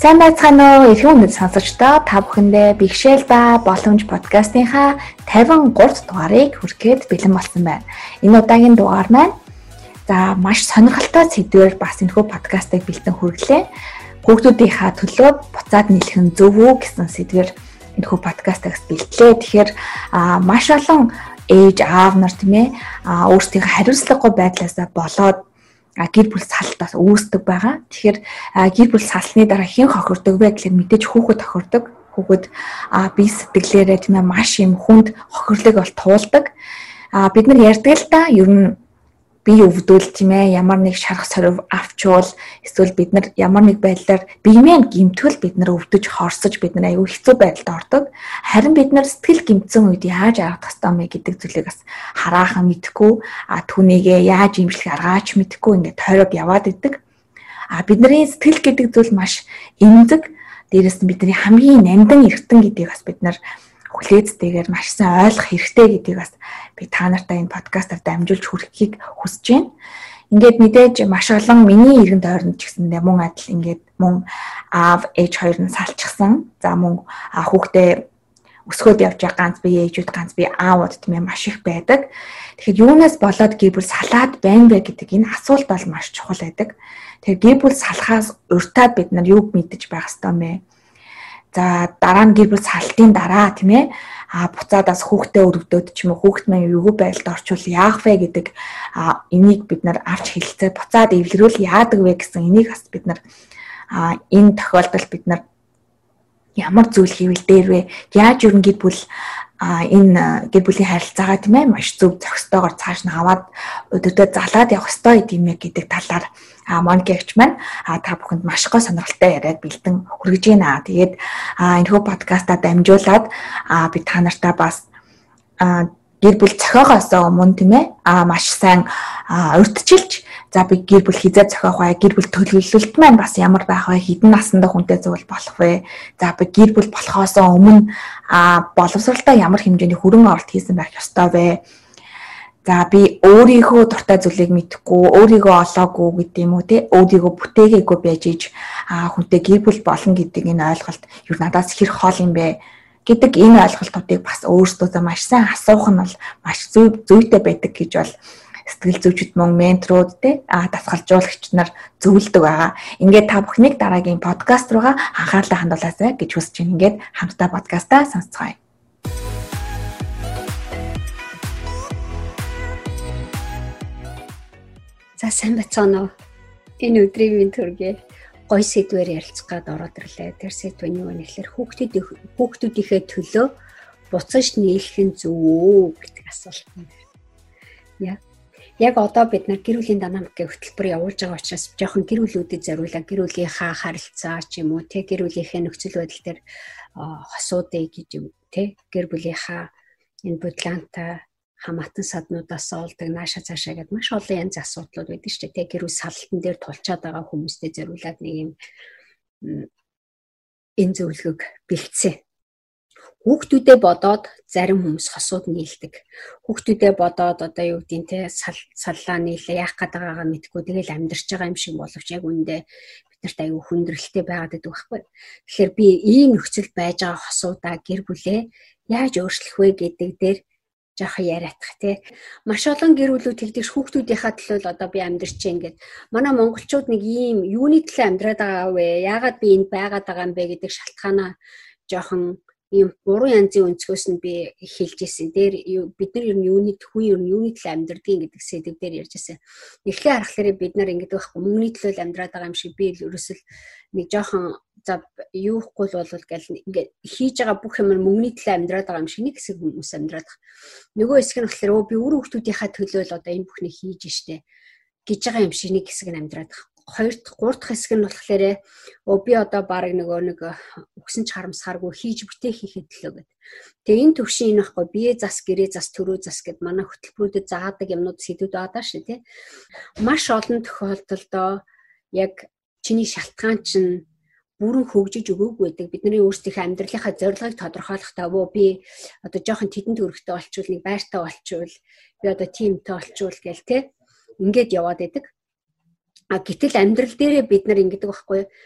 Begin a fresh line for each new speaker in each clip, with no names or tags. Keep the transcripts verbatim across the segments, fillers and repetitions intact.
Сайн байцгаана уу? Эрхэм үндэс сонсогчдоо та бүхэндээ бэрхшээл ба боломж подкастынхаа тавин гурав дугаарыг хүргээд бэлэн болсон байна. Энэ удаагийн дугаар маань за маш сонирхолтой сэдвээр бас энэхүү подкастыг бэлтэн хүргэлээ. Хүүхдүүдийнхаа төлөө буцаад нийлэх нь зөв үү гэсэн сэдвээр энэхүү подкастыг бэлтлээ. Тэгэхээр маш олон ээж аав нар тийм ээ өөрсдийнхөө хариуцлагагүй байдлаасаа болоод гэр бүл салтаас үүсдэг байгаа. Тэгэхээр гэр бүл салсны дараа хэн хохирдог вэ гэхээр мэдээж хүүхэд хохирдог. Хүүхэд бие сэтгэлээрээ тийм ээ маш юм хүнд хохирлыг бол туулдаг. Бид нар ярьдаг л да ер нь бие өвдөл тийм ээ ямар нэг шарах сорив авчвал эсвэл бид нар ямар нэг байдлаар биемээ гэмтгэл бид нар өвдөж хорсож бид нар аюу хэцүү байдалд ордог. Харин бид нар сэтгэл гэмтсэн үед яаж аргах ёстой мэ гэдэг зүйлийг бас хараахан мэдэхгүй а түүнийгээ яаж имжлэх аргаач мэдэхгүй ингээд тойроод яваад идэг. А бидний сэтгэл гэдэг зүйл маш эмзэг, дээрэс нь бидний хамгийн нандин эргэтэн гэдгийг бас бид нар хүлээцтэйгээр маш сайн ойлгох хэрэгтэй гэдгийг бас би та нартай энэ подкастаар дамжуулж хүрэхийг хүсэж байна. Ингээд мэдээж маш олон миний иргэн тойронд ч гэсэндээ мөн адил ингээд мөн аав ээж хоёр нь салчихсан. За мөн хүүхдээ өсгөөд явж байгаа ганц бие ээжүүд ганц бие аавууд тийм ээ маш их байдаг. Тэгэхээр юунаас болоод гэр бүл салаад байна вэ гэдэг энэ асуулт бол маш чухал байдаг. Тэгэхээр гэр бүл салахаас урьдаад бид нар юуг мэдэж байх ёстой мэ? За дараа нь гэр бүл салтын дараа тийм ээ а буцаадаас хүүхдээ өргөдөөд ч юм уу хүүхд маань юу байдалд орчвол яах вэ гэдэг а энийг бид нар авч хэлцээ буцаад эвлэрүүл яадаг вэ гэсэн энийг бас бид нар а энэ тохиолдолд бид нар ямар зүйл хийвэл дээр вэ? Яаж юу гэр бүл а энэ гэр бүлийн харилцаагаа тийм ээ маш зөв зохистойгоор цааш нь аваад өдөртөө залаад явах ёстой юм ээ гэдэг талаар а Моникагч маань а та бүхэнд маш гоо сонирхолтой яриад бэлдэн хүргэж байна. Тэгээд а энэхүү подкастаа дамжуулаад а би та нартай бас а гэр бүл зохиогоосоо өмнө тийм ээ а маш сайн урьдчилж за би гэр бүл хизээ зохиох вэ? Гэр бүл төлөвлөлт маань бас ямар байх вэ? Хэдэн наснда хүнтэй зөвл болох вэ? За би гэр бүл болохоосоо өмнө а боловсролтой ямар хэмжээний хөрөнгө оруулалт хийсэн байх ёстой вэ? За би өөрийнхөө дуртай зүйлийг мэдэхгүй, өөрийгөө олоогүй гэдэг юм уу те өөрийгөө бүтээгээгүй байж иж а хүнтэй гэр бүл болно гэдэг энэ ойлголт юу надаас хэр хоол юм бэ гэдэг энэ ойлголтуудыг бас өөрсдөө маш сайн асуух нь бол маш зөв зүйтэй байдаг гэж бол сэтгэл зүйчид мөн менторууд те а дасгалжуулагч нар зөвлөдөг байгаа. Ингээд та бүхнийг дараагийн подкаст руугаа анхаарлаа хандуулаасай гэж хүсэж байна. Ингээд хамтдаа подкастаа сонсцгоё.
За сайн бацгаана уу. Энэ өдрийн минь төргий гоё сэдвээр ярилцах гээд ороод ирлээ. Тэр сэдв нь юу вэ гэхээр хүүхдүүд хүүхдүүдийнхээ төлөө буцаж нийлэх нь зөв үү гэдэг асуулт байна. Яа. Яг одоо бид нар гэр бүлийн динамикийн хөтөлбөр явуулж байгаа учраас жоохон гэр бүлүүдэд зориулаад гэр бүлийнхаа харилцаа ч юм уу те гэр бүлийнхээ нөхцөл байдал дээр хосуудыг гэж юм те гэр бүлийнхаа энэ бодлоонтой хамаатан саднуудаас олдог нааша цаашаа гэдэг маш олон янз асуудлууд байдаг шүү дээ. Тэг гэр бүл салтан дээр тулчаад байгаа хүмүүстэй зориулаад нэг юм энэ зөвлөгөөг бэлдсэн. Хүүхдүүдээ бодоод зарим хүмүүс хосууд нийлдэг. Хүүхдүүдээ бодоод одоо юу гэдгийг те саллаа нийлээ яах гээд байгаагаа мэдгүй тэгэл амьдарч байгаа юм шиг боловч яг үндэ бид нарт аюу хүндрэлтэй байгаад байдаг байхгүй. Тэгэхээр би ийм нөхцөл байж байгаа хосуудаа гэр бүлээ яаж өөрчлөх вэ гэдэг дээр жоохон яриадах тий. Маш олон гэр бүлүүд хэлдэг хүүхдүүдийнхаа төлөө л одоо би амьдарч чинь ингээд манай монголчууд нэг ийм юуны төлөө амьдраад байгаа вэ? Яагаад би энд байгаад байгаа юм бэ гэдэг шалтгаанаа жоохон ийм буруу янзын өнцгөөс нь би хэлж ирсэн. Дээр бид нар ер нь юуны хүн ер нь юуны төлөө амьдрдгийг гэдэг сэдв дээр ярьж ирсэн. Эхлээ харахаар бид нар ингээд байхгүй мөнгөний төлөө амьдраад байгаа юм шиг би ерөөсөл нэг жоохон за юухгүй л бол гэл ингээд хийж байгаа бүх юм мөнгөний төлөө амьдраад байгаа юм шиг нэг хэсэг хүмүүс амьдраад байгаа. Нөгөө хэсэг нь болохоор өө би өөр хүүхдүүдийнхаа төлөө л одоо энэ бүхнийг хийж штэ гэж байгаа юм шиг нэг хэсэг нь амьдраад байгаа. Хоёр дахь гурав дахь хэсэг нь болохоор өө би одоо баг нөгөө нэг өгсөн ч харамсахааргүй хийж бүтээ хийхэд төлөө гэдэг. Тэгээ энэ төвшин энэ байхгүй бие зас гэрээ зас төрөө зас гэд манай хөтөлбөрүүдэд заадаг юмнууд сэдвүүд байгаа шүү тий. Маш олон тохиолдолд яг чиний шалтгаан чинь бүрэн хөгжиж өгөөгүй байдаг. Бидний өөрсдийнхөө амьдралынхаа зорилгыг тодорхойлохдоо өө би одоо жоохон тэдэнд өргөтэй болчвол нэг байртай болчвол би одоо тимтэй болчвол гэл те ингээд яваад байдаг. А гэтэл амьдрал дээрээ бид нар ингэдэг байхгүй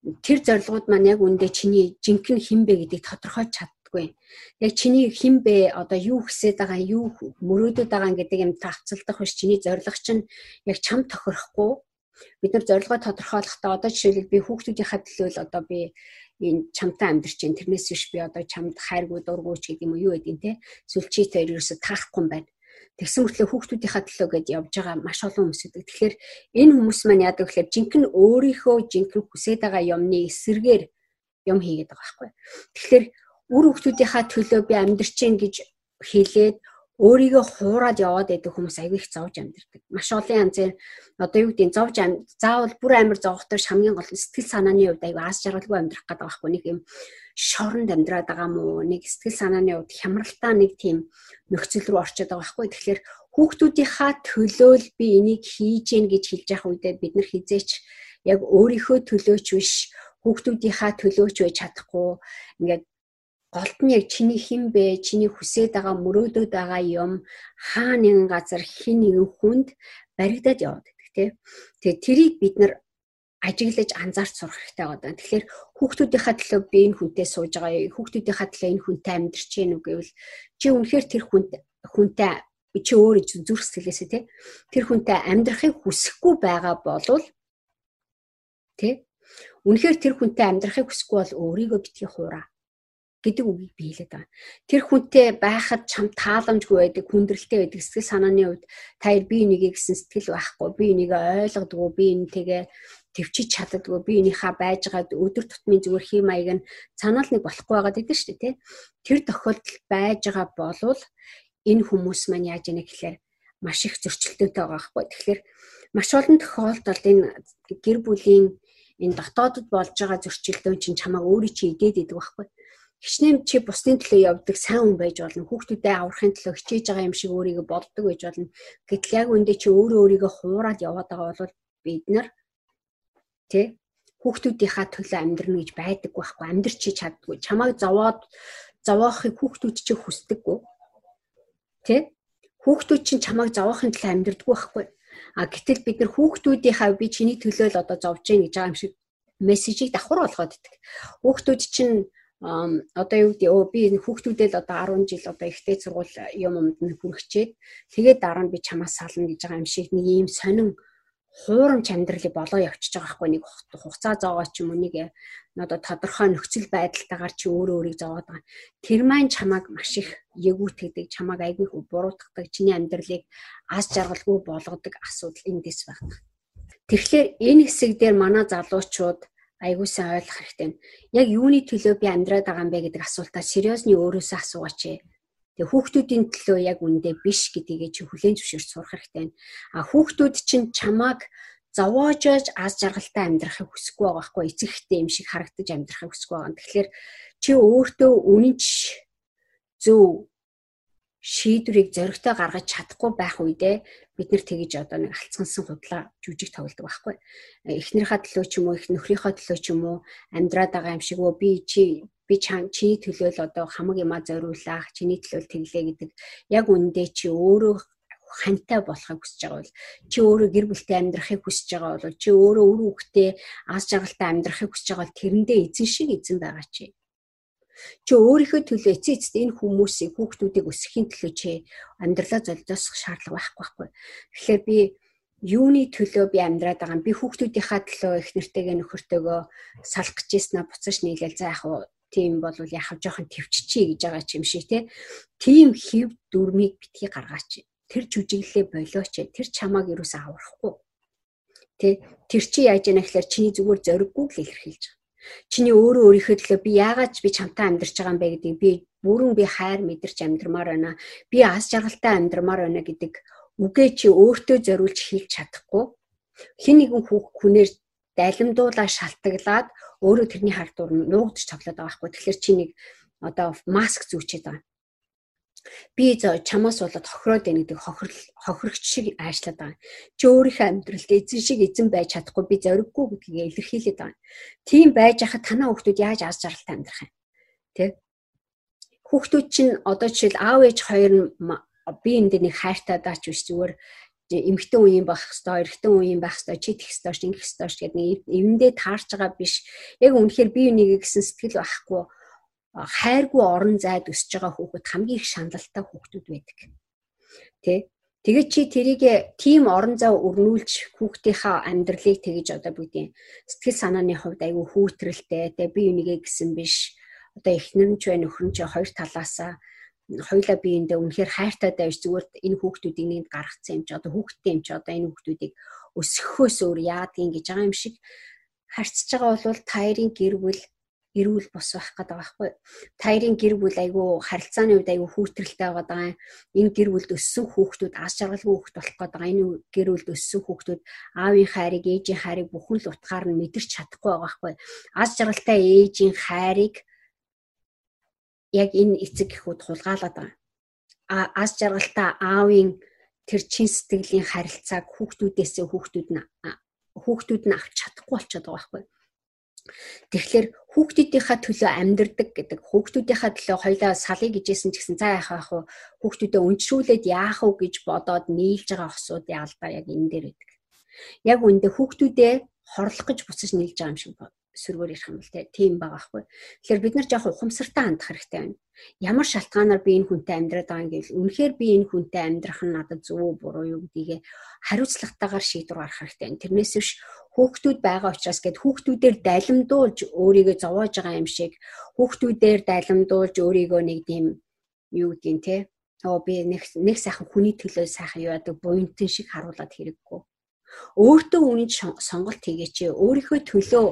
тэр зорилгууд маань яг үндэ чиний жинхэнэ хинбэ гэдгийг тодорхойлж чаддаггүй. Яг чиний хинбэ одоо юу хүсэж байгаа, юу мөрөөдөд байгаа гэдэг юм тавцалдах биш. Чиний зорилго чинь яг чам тохирохгүй. Бид нар зорилгоо тодорхойлохдоо одоо жишээлбэл би хүүхдүүдийнхээ төлөө л одоо би энэ чамтай амьдарч जैन. Тэрнээс биш би одоо чамд хайргүй дургүй ч гэдэг юм уу юу гэдэг юм те. Эсвэл чи тэр ерөөсө таахгүй юм байна. Тэгсэн мөртлөө хүүхдүүдийнхээ төлөө гэж явж байгаа маш олон хүмүүс үүдэг. Тэгэхээр энэ хүмүүс маань яадаг гэхээр жинхэнэ өөрийнхөө жинхэнэ хүсэж байгаа юмны эсэргээр юм хийгээд байгаа байхгүй. Тэгэхээр үр хүүхдүүдийнхээ төлөө би амьдарч जैन гэж хэлээд өөрийгөө хуураад яваад байдаг хүмүүс аягүй их зовж амьдардаг. Маш олон янзын одоо юу гэдэг нь зовж заавал бүр амар зовхтой хамгийн гол сэтгэл санааны хувьд аягүй аз жаргалгүй амьдрах гэдэг байхгүй. Нэг юм шоронд амьдраад байгаа мó, нэг сэтгэл санааны хувьд хямралтай нэг тийм нөхцөл рүү орчод байгаа байхгүй. Тэгэхээр хүүхдүүдийнхаа төлөө л би энийг хийж гэн гэж хэлж явах үедээ бид нар хизээч яг өөрийнхөө төлөөч биш хүүхдүүдийнхаа төлөөч байж чадахгүй. Ингээд голд нь яг чиний хин бэ, чиний хүсэж байгаа мөрөөдөд байгаа юм хаа нэгэн газар хин нэгэн хүнд баригдаад яваад байдаг тийм. Тэгээ тэрийг бид нар ажиглаж анзаарч сурах хэрэгтэй байгаа. Тэгэхээр хүүхдүүдийнхээ төлөө би энэ хүнтэй сууж байгаа, хүүхдүүдийнхээ төлөө энэ хүнтэй амьдарч гин үг гэвэл чи үнэхээр тэр хүнд хүнтэй чи өөрөө зүрх сэтгэлээсээ тийм тэр хүнтэй амьдрахыг хүсэхгүй байгаа болвол тийм үнэхээр тэр хүнтэй амьдрахыг хүсэхгүй бол өөрийгөө битгий хуураа гэдэг үгийг би хэлээд байгаа. Тэр хүнтэй байхад чам тааламжгүй байдаг, хүндрэлтэй байдаг сэтгэл санааны хувьд та би энийгээ гэсэн сэтгэл байхгүй, би энийг ойлгодгүй, би энэтэйгээ төвчиж чаддаггүй, би энийхээ байж байгаад өдөр тутмын зүгээр хэм маяг нь цаанаа л нэг болохгүй байгаад байдаг шүү дээ, тий. Тэр тохиолдол байж байгаа болвол энэ хүмүүс маань яаж яана гэхээр маш их зөрчилдөөтэй байгаа байхгүй. Тэгэхээр маш олон тохиолдолд энэ гэр бүлийн энэ дотоодд болж байгаа зөрчилдөөн чинь чамаа өөрөө чи идээд идэг байхгүй. Хичнээн чи бусдын төлөө явдаг сайн хүн байж болно. Хүүхдүүдээ аврахын төлөө хичээж байгаа юм шиг өөрийгөө боддог байж болно. Гэтэл яг үндэ чи өөрөө өөрийгөө хуураад яваад байгаа бол бид нар тий хүүхдүүдийнхаа төлөө амьдрна гэж байдаг байхгүй. Амьдрч чи чаддгүй. Чамайг зовоод зовоохыг хүүхдүүд чи хүсдэггүй. Тий хүүхдүүд чинь чамайг зовоохын төлөө амьдрдаггүй байхгүй. А гэтэл бид нар хүүхдүүдийнхаа би чиний төлөө л одоо зовж гин гэж байгаа юм шиг мессежийг давхар болгоод идэх. Хүүхдүүд чинь Um, одоо юу гэдэг оо би энэ хүүхдүүдээ л одоо арван жил одоо ихтэй сургууль юм юмд нь хүрчээд тэгээд дараа нь би чамаас сална гэж байгаа юм шиг нэг ийм сонин хуурамч амьдралыг болоо явчихж байгаа байхгүй. Нэг хугацаа зоогоо ч юм уу нэг одоо тодорхой нөхцөл байдалтайгаар чи өөрөө өөрийг зовоод байгаа. Тэр маань чамайг маш их ягуутгдаг, чамайг айгүй буруутгадаг, чиний амьдралыг аз жаргалгүй болгодог асуудал эндээс байна. Тэгэхээр энэ хэсэг дээр манай залуучууд айгуу сайн ойлгох хэрэгтэй. Яг юуны төлөө би амьдраад байгаа юм бэ гэдэг асуултаа сериусны өөрөөсөө асуугаач. Тэгээ хүүхдүүдийн төлөө яг үндэ биш гэдгийг чи хүлээн зөвшөөрч сурах хэрэгтэй. А хүүхдүүд чинь чамааг зовоожож аз жаргалтай амьдрахыг хүсэхгүй байгаа байхгүй, эцэгтэй юм шиг харагдаж амьдрахыг хүсэхгүй байгаа. Тэгэхээр чи өөртөө үнэнч зөв шийдвэрийг зоригтой гаргаж чадахгүй байх үедээ бид нэр тэгэж одоо нэг алцгансан худлаа жүжиг тоглодог байхгүй. Эхнэрийнхээ төлөө ч юм уу, их нөхрийнхээ төлөө ч юм уу амьдраад байгаа юм шиг өө би чи би чиний төлөө л одоо хамаг юмаа зориулах, чиний төлөө тэглээ гэдэг яг үндэ чи өөрөө хантай болохыг хүсэж байгаа бол чи өөрөө гэр бүлтэй амьдрахыг хүсэж байгаа бол чи өөрөө үр хүүхдээ аз жаргалтай амьдрахыг хүсэж байгаа бол тэрэндээ эзэн шиг эзэн байгаа чи. Чи өөрийнхөө төлөө эцээ эцэд энэ хүмүүсийг хүүхдүүдийг өсгөхийн төлөө чи амьдралаа золиосох шаардлага байхгүй байхгүй. Тэгэхээр би юуны төлөө би амьдраад байгаа юм? Би хүүхдүүдийнхаа төлөө их нэртэйгээ нөхөртөөгөө салах гэж яснаа буцаж нийлээл за яг уу тийм бол яг жоохон төвччихье гэж байгаа ч юм шиг тий. Тийм хэв дүрмийг битгий гаргаач. Тэр жүжиглээ болооч. Тэр чамааг юусаа аврахгүй. Тий. Тэр чи яаж яана гэхээр чиний зүгээр зориггүй л илэрхийлж байгаа. Чиний өөрөө өөрийнхөө төлөө би яагаад ч би чамтай амьдарч байгаа юм бэ гэдгийг би бүрэн би хайр мэдэрч амьдрмаар байна. Би аз жаргалтай амьдрмаар байна гэдэг үгээ чи өөртөө зориулж хэлж чадахгүй. Хин нэгэн хүнээр дайлимдуулаа шалтгаглаад өөрөө тэрний хард дур нуугдч тоглоод байгаа байхгүй. Тэгэхээр чи нэг одоо маск зүүчээд байгаа. Би чамаас болоод хохироод байна гэдэг хохирол хохирогч шиг аашлаад байгаа. Чи өөрийнхөө амьдралд эзэн шиг эзэн байж чадахгүй би зориггүй гэдгийг илэрхийлээд байгаа. Тийм байж хахад танаа хүүхдүүд яаж аз жаргалтай амьдрах юм? Тэ? Хүүхдүүд чинь одоо жишээл аав ээж хоёр нь би энэ дээр нэг хайртай даач биш зүгээр эмэгтэй үеийн байх хэвээр, эрэгтэй үеийн байх хэвээр, чи тэгх хэвээр, ингэх хэвээр гэдэг нэг эвэндээ таарч байгаа биш. Яг үнэхээр бие бинийгээ гэсэн сэтгэл байхгүй, хайргүй орон зайд өсөж байгаа хүүхэд хамгийн их шаналлтай хүүхдүүд байдаг. Тэ? Тэгээд чи тэрийг тийм орон зай өрнүүлж хүүхдийнхаа амьдралыг тэгж одоо бүгдийн сэтгэл санааны хувьд айгүй хүүтрэлтэй, тэ бие бинийгээ гэсэн биш. Одоо эхнэр нь ч бай, нөхөр нь ч хоёр талаасаа хоёулаа биеиндээ үнэхээр хайртай байж зүгээр энэ хүүхдүүдийг нэг гаргацсан юм чи одоо хүүхдтэй юм чи одоо энэ хүүхдүүдийг өсгөхөөс өөр яадгийн гэж байгаа юм шиг харьцаж байгаа бол таарын гэр бүл эрүүл бос байх гэдэг байгаа байхгүй. Таарын гэр бүл айгүй харилцааны үед айгүй хүүтрэлтэй байгаа. Энэ гэр бүлд өссөн хүүхдүүд аз жаргалгүй хүүхд болох гэдэг. Энэ гэр бүлд өссөн хүүхдүүд аавын хайрыг, ээжийн хайрыг бүхэн л утгаар нь мэдэрч чадахгүй байгаа байхгүй. Аз жаргалтай ээжийн хайрыг яг энэ эцэг эхүүд хулгайлаад байгаа. А аз жаргалтай аавын тэр чин сэтгэлийн харилцааг хүүхдүүдээсээ хүүхдүүд нь хүүхдүүд нь авч чадахгүй болчиход байгаа байхгүй. Тэгэхээр хүүхдүүдийнхаа төлөө амьдэрдэг гэдэг, хүүхдүүдийнхаа төлөө хоёлаа салъя гэжсэн ч гэсэн цаа яах вэ? Хүүхдүүдэд өнчрүүлээд яах вэ гэж бодоод нийлж байгаа хосуудын алдаа яг энэ дээр байдаг. Яг үүндээ хүүхдүүдээ хорлох гэж буцаж нийлж байгаа юм шиг байна. Сөргөөр ирэх юм бол тийм байгаа байхгүй. Тэгэхээр бид нар жоох ухамсартай хандах хэрэгтэй байна. Ямар шалтгаанаар би энэ хүнтэй амьдраад байгаа юм гэвэл үнэхээр би энэ хүнтэй амьдрах нь надад зөв буруу юу гэдгийг хариуцлагатайгаар шийдвэр гаргах хэрэгтэй байна. Тэрнээс биш хүүхдүүд байгаа учраас гэд хүүхдүүдээр далимдуулж өөрийгөө зовоож байгаа юм шиг хүүхдүүдээр далимдуулж өөрийгөө нэг тийм юу гэдгийг те оо би нэг нэг сайхан хүний төлөө сайхан юу яадаг буянтын шиг харуулад хэрэггүй. Өөртөө үнэн сонголт хийгээч. Өөрийнхөө төлөө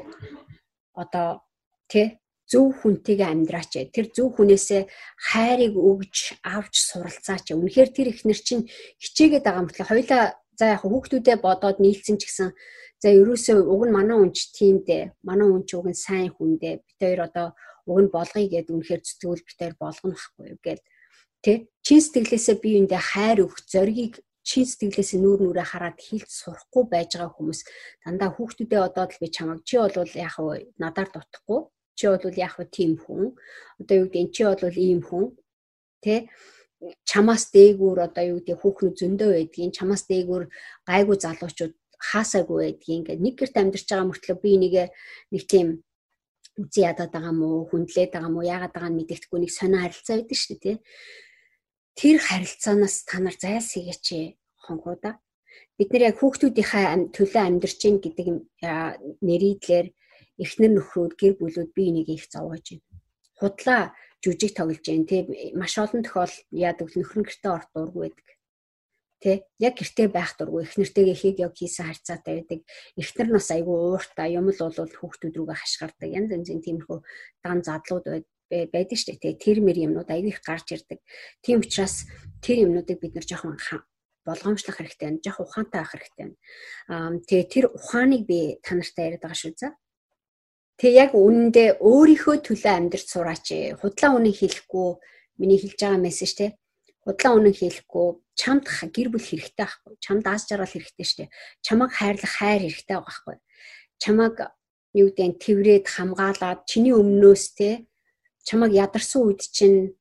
одоо тий зөв хүнтэйгээ амьдраач. Тэр зөв хүнээсээ хайрыг өгж авч суралцаач. Үнэхээр тэр ихнэр чинь хичээгээд байгаа мөртлөө хоёлаа за яг хүүхдүүдээ бодоод нийлсэн ч гэсэн за ерөөсөө уг нь манай үнч тийм дээ. Манай үнч уг нь сайн хүн дээ. Бид хоёр одоо уг нь болгоё гэд үнэхээр зүтгэл бид хоёр болгоно байхгүй юу гэд тий чин сэтгэлээсээ биеиндээ хайр өгөх зоригийг чин сэтгэлээс нүүр нүрээ хараад хийлж сурахгүй байж байгаа хүмүүс дандаа хүүхдүүдээ одоод л би чамаг чи бол яах вэ надаар дутхгүй чи бол яах вэ тийм хүн одоо юу гэдэг чи бол ийм хүн тэ чамаас дээгүүр одоо юу гэдэг хүүхнүүд зөндөө байдгийн чамаас дээгүүр гайгүй залуучууд хаасаагүй байдгийн ингээд нэг гэрт амьдарч байгаа мөртлөө би энийг нэг тийм үзий ядаад байгаа мó хүндлээд байгаа мó яагаад байгаа нь мэддэхгүй нэг сонио харилцаа байдаг шүү дээ тэ тэр харилцаанаас та нар зайлсхийгээч хонхуда. Бид нэр яг хүүхдүүдийнхээ төлөө амьдарч гин гэдэг нэрийдлэр эхнэр нөхрүүд гэр бүлүүд бие энийг их зовоож байна. Худлаа жүжиг тоглож байна тий маш олон тохиолдолд яадаг нөхөр гэртээ орох дургүй байдаг. Тий яг гэртээ байх дургүй эхнэртэйгээ хийг яг хийсэн харьцаатай байдаг. Эхнэр нь бас айгүй ууртай юм л бол хүүхдүүд рүүгээ хашгирдаг. Янз янзын тиймэрхүү дан задлууд байдаг. байдаг шүү дээ. Тэр мэр юмнууд аягүй их гарч ирдэг. Тийм учраас тэр юмнуудыг бид нар жоохон болгоомжлох хэрэгтэй байна. Жоох ухаантай байх хэрэгтэй байна. Аа тэгээ тэр ухааныг би та нартай яриад байгаа шүү за. Тэгээ яг үнэндээ өөрийнхөө төлөө амьдрч сураач. Худлаа үнэн хэлэхгүй миний хэлж байгаа мессеж те. Худлаа үнэн хэлэхгүй чамд гэр бүл хэрэгтэй байхгүй. Чамд аз жаргал хэрэгтэй шүү дээ. Чамайг хайрлах хайр хэрэгтэй байгаа байхгүй. Чамайг юу гэдэг нь тэврээд хамгаалаад чиний өмнөөс те чамайг ядарсан үед чинь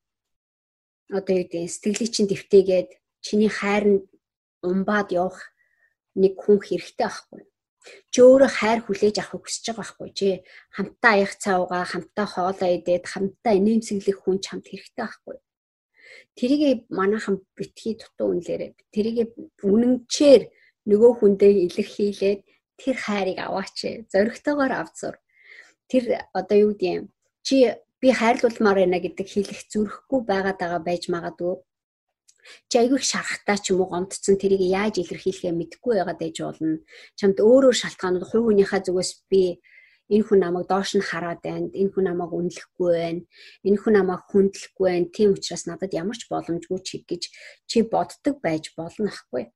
одоо юу гэдэг сэтгэлийг чинь дэвтээгээд чиний хайр нь умбаад явах нэг хүн хэрэгтэй байхгүй. Чи өөрөө хайр хүлээж авахыг хүсэж байгаа байхгүй. Чи хамтдаа аях цаавгаа, хамтдаа хоолоо идээд, хамтдаа инээмсэглэх хүн чамд хэрэгтэй байхгүй. Тэрийг манайхан битгий дутуу үнлээрээ. Тэрийг үнэнчээр нөгөө хүндээ илэрхийлээд тэр хайрыг аваач. Зоригтойгоор авцур. Тэр одоо юу гэдэг юм? Чи би хайрлуулмаар байна гэдэг хэлэх зүрхгүй байгаад байгаа байж магадгүй. Чи айгүй шарахтаа ч юм уу гомдсон тэрийг яаж илэрхийлэхээ мэдэхгүй байгаад байж болно. Чамд өөрөөр шалтгаанууд хувь хүнийхээ зүгээс би энэ хүн намайг доош нь хараад байна. Энэ хүн намайг үнэлэхгүй байна. Энэ хүн намайг хүндлэхгүй байна. Тийм учраас надад ямар ч боломжгүй чиг гэж чи боддог байж болно ахгүй.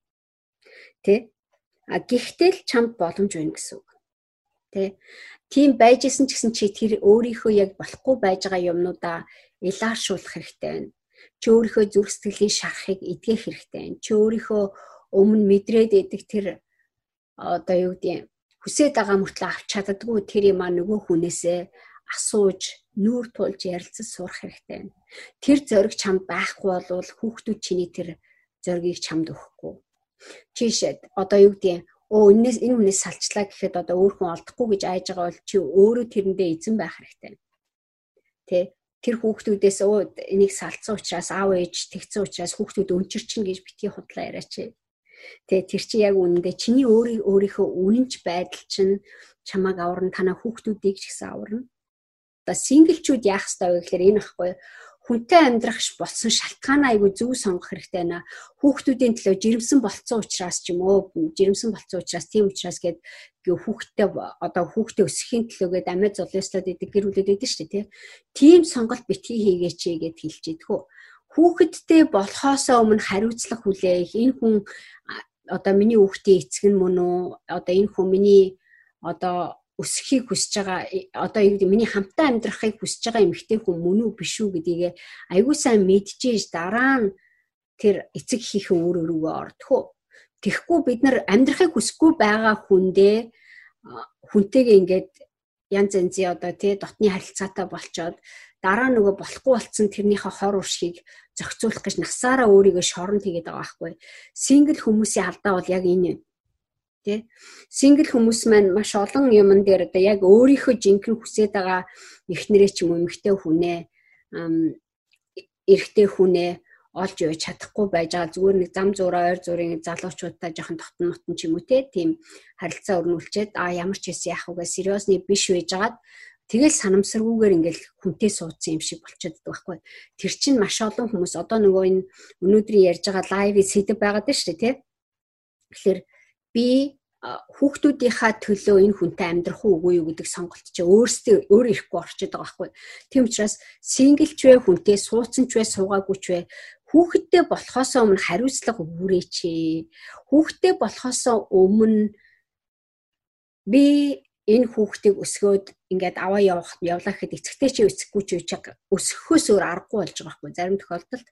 Тэ? А гэхдээ л чамд боломж байна гэсэн үг. Тэ? Тийм байж исэн ч гэсэн чи тэр өөрийнхөө яг болохгүй байж байгаа юмнуудаа илааршуулах хэрэгтэй байна. Чи өөрийнхөө зүрх сэтгэлийн шарахыг эдгэх хэрэгтэй байна. Чи өөрийнхөө өмнө мэдрээд идэг тэр одоо юу гэдэг хүсээд байгаа мөртлөө авч чаддаггүй тэр юм а нөгөө хүнээсээ асууж нүүр тулж ярилцаж сурах хэрэгтэй байна. Тэр зориг чамд байхгүй бол хүүхдүүд чиний тэр зоригийг чамд өгөхгүй. Жишээд одоо юу гэдэг оо энэс энэ хүнээс салчлаа гэхэд одоо өөр хүн олдохгүй гэж айж байгаа бол чи өөрөө тэрэндээ эзэн байх хэрэгтэй. Тэ тэр хүүхдүүдээс оо энийг салцсан учраас аав ээж тэгсэн учраас хүүхдүүд өнчирчин гэж битгий худлаа яриач. Тэ тэр чи яг үнэндээ чиний өөрийн өөрийнхөө үнэнч байдал чинь чамайг аварна, танаа хүүхдүүдийг ч гэсэн аварна. Одоо синглчүүд яах ёстой вэ гэхээр энэ ахгүй хүнтэй амьдрах болсон шалтгаан айгүй зөв сонгох хэрэгтэй байна. Хүүхдүүдийн төлөө жирэмсэн болцсон учраас ч юм уу, жирэмсэн болцсон учраас тийм учраас гээд хүүхдтэй одоо хүүхдээ өсөхийн төлөөгээд амьд золиослоод идэг гэр бүлүүд идэг шүү дээ, тийм сонголт битгий хийгээч гэд хэлж идэггүй. Хүүхэдтэй болохоосоо өмнө хариуцлага хүлээх, энэ хүн одоо миний хүүхдийн эцэг нь мөн үү? Одоо энэ хүн миний одоо өсөхийг хүсэж байгаа одоо юу гэдэг миний хамтаа амьдрахыг хүсэж байгаа эмэгтэй хүн мөн үү биш үү гэдгийг айгүй сайн мэдчихэж дараа нь тэр эцэг хийхээ өөр өөргөө ордохоо. Тэгэхгүй бид нар амьдрахыг хүсэхгүй байгаа хүндээ хүнтэйгээ ингээд янз янзын одоо тий дотны харилцаатай болчоод дараа нөгөө болохгүй болцсон тэрнийхээ хор уршиг зохицуулах гэж насаараа өөрийгөө шоронд хийгээд байгаа байхгүй. Сингл хүмүүсийн алдаа бол яг энэ. Тэ сингл хүмүүс маань маш олон юмн дээр одоо яг өөрийнхөө жинхэнэ хүсэж байгаа эхнэрээ ч юм уу эмэгтэй хүнээ эрэгтэй хүнээ олж явж чадахгүй байж байгаа зүгээр нэг зам зураа ойр зургийн залуучуудтай жоохон дотн нутн ч юм уу тийм харилцаа өрнүүлчихэд а ямар ч хэсэг яах вэ сериосны биш байжгаад тэгэл санамсаргүйгээр ингээл хүнтэй суудсан юм шиг болчиход байгаа байхгүй. Тэр чинь маш олон хүмүүс одоо нөгөө энэ өнөөдрийн ярьж байгаа лайвыг сэдв байгаад байна шүү дээ тий. Тэгэхээр би хүүхдүүдийнхаа төлөө энэ хүнтэй амьдрах уугүй юу гэдэг сонголт чи өөрсдөө өөр ирэхгүй орчод байгаа байхгүй. Тийм учраас синглч вэ хүнтэй суудсан ч вэ суугаагүй ч вэ хүүхэдтэй болохоосоо өмнө хариуцлага өгөөч. Хүүхэдтэй болохоосоо өмнө би энэ хүүхдийг өсгөөд ингээд аваа явах явлаа гэхэд эцэгтэй чи эцэггүй чи өсөхөөс өөр аргагүй болж байгаа байхгүй. Зарим тохиолдолд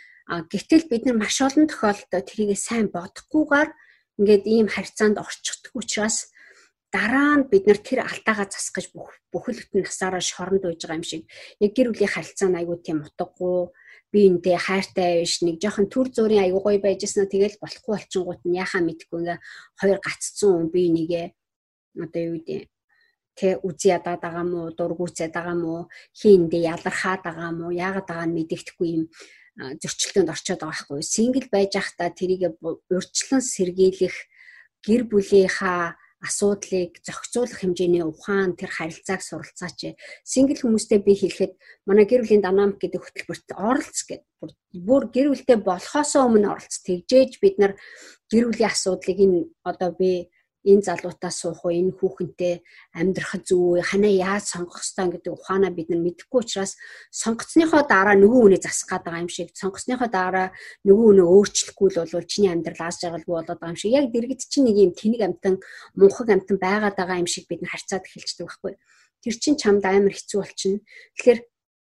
а гэтэл бид нар маш олон тохиолдолд тэрийг сайн бодохгүйгээр ингээд ийм харьцаанд орчихдог учраас дараа нь бид нар тэр алдаагаа засгаж бүхэл бүтэн насаараа шоронд байж байгаа юм шиг яг гэр бүлийн харилцаа айгуу тийм утгагүй би энтэй хайртай биш нэг жоохон төр зүрийн айгуу гоё байжсна тэгэл болохгүй болчингууд нь яхаа мэдгүй ингээ хоёр гаццсан би нэгээ одоо юу гэдэг тэ үзий ядаад байгаа мó дургуйцаад байгаа мó хиндэ ялархаад байгаа мó яагаад байгаа нь мэддэхгүй юм зөрчилдөөнд орчод байгаа байхгүй. Сингл байж байхдаа тэрийг урьдчилан сэргийлэх гэр бүлийнхаа асуудлыг зохицуулах хэмжээний ухаан тэр харилцааг суралцаач. Сингл хүмүүстэй би хэлэхэд манай гэр бүлийн динамик гэдэг хөтөлбөрт оролц гэдэг. Бүр гэр бүлтэй болохоосоо өмнө оролц. Тэгжээж бид нар гэр бүлийн асуудлыг энэ одоо би энэ залуутаа суух уу энэ хүүхэнтэй амьдрах зүг ханаа яаж сонгох ёстой гэдэг ухаанаа бид нар мэдэхгүй учраас сонгоцсныхоо дараа нөгөө үнэ засах гээд байгаа юм шиг сонгоцсныхоо дараа нөгөө үнэ өөрчлөхгүй л бол чиний амьдрал аз жаргалгүй болоод байгаа юм шиг яг дэргэд чинь нэг юм тэнэг амтан мунхаг амтан байгаад байгаа юм шиг бид нар харьцаад эхэлждэг байхгүй. Тэр чинь чамд амар хэцүү болчихно. Тэгэхээр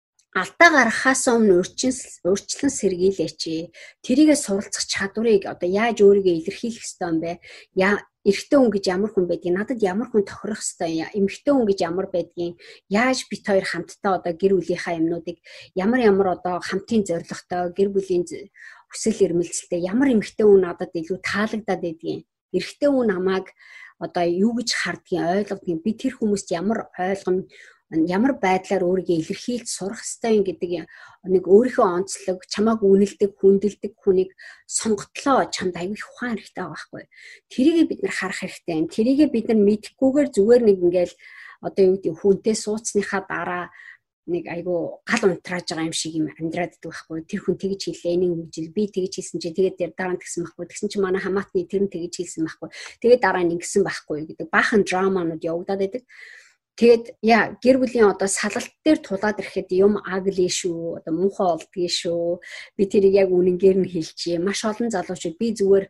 алдаа гаргахаас өмнө урьдчилан урьдчилан сэргийлээч. Тэрийгэ суралцах чадварыг одоо яаж өөрийгөө илэрхийлэх ёстой юм бэ? Яа эрэгтэй хүн гэж ямар хүн байдгийг надад ямар хүн тохирох ёстой юм эмэгтэй хүн гэж ямар байдгийг яаж бит хоёр хамтдаа одоо гэр бүлийнхаа юмнуудыг ямар ямар одоо хамтын зорилготой гэр бүлийн хүсэл эрмэлзэлтэй ямар эмэгтэй хүн надад илүү таалагдаад байдгийг эрэгтэй хүн намайг одоо юу гэж хардгийг ойлгодгийг би тэр хүмүүст ямар ойлгоно ямар байдлаар өөрийгөө илэрхийлж сурах ёстой юм гэдэг нэг өөрийнхөө онцлог чамааг үнэлдэг хүндэлдэг хүнийг сонготлоо чамд аягүй ухаан хэрэгтэй байгаа байхгүй. Тэрийг бид нар харах хэрэгтэй юм. Тэрийг бид нар мэдэхгүйгээр зүгээр нэг ингээл одоо юу гэдэг хүнтэй сууцныхаа дараа нэг айгүй гал унтрааж байгаа юм шиг юм амьдраад идэх байхгүй. Тэр хүн тэгж хэлээ энийг үгжил би тэгж хэлсэн чи тэгээд тэр дараа нь тэгсэн байхгүй. Тэгсэн чи манай хамаатны тэр нь тэгж хэлсэн байхгүй. Тэгээд дараа нь ингэсэн байхгүй гэдэг баахан драманууд явагдаад байдаг. Тэгэд яа гэр бүлийн одоо салалт дээр тулаад ирэхэд юм агли шүү одоо муухай олдгийг шүү би тэрийг яг үнэнгээр нь хэлчихье маш олон залуучууд би зүгээр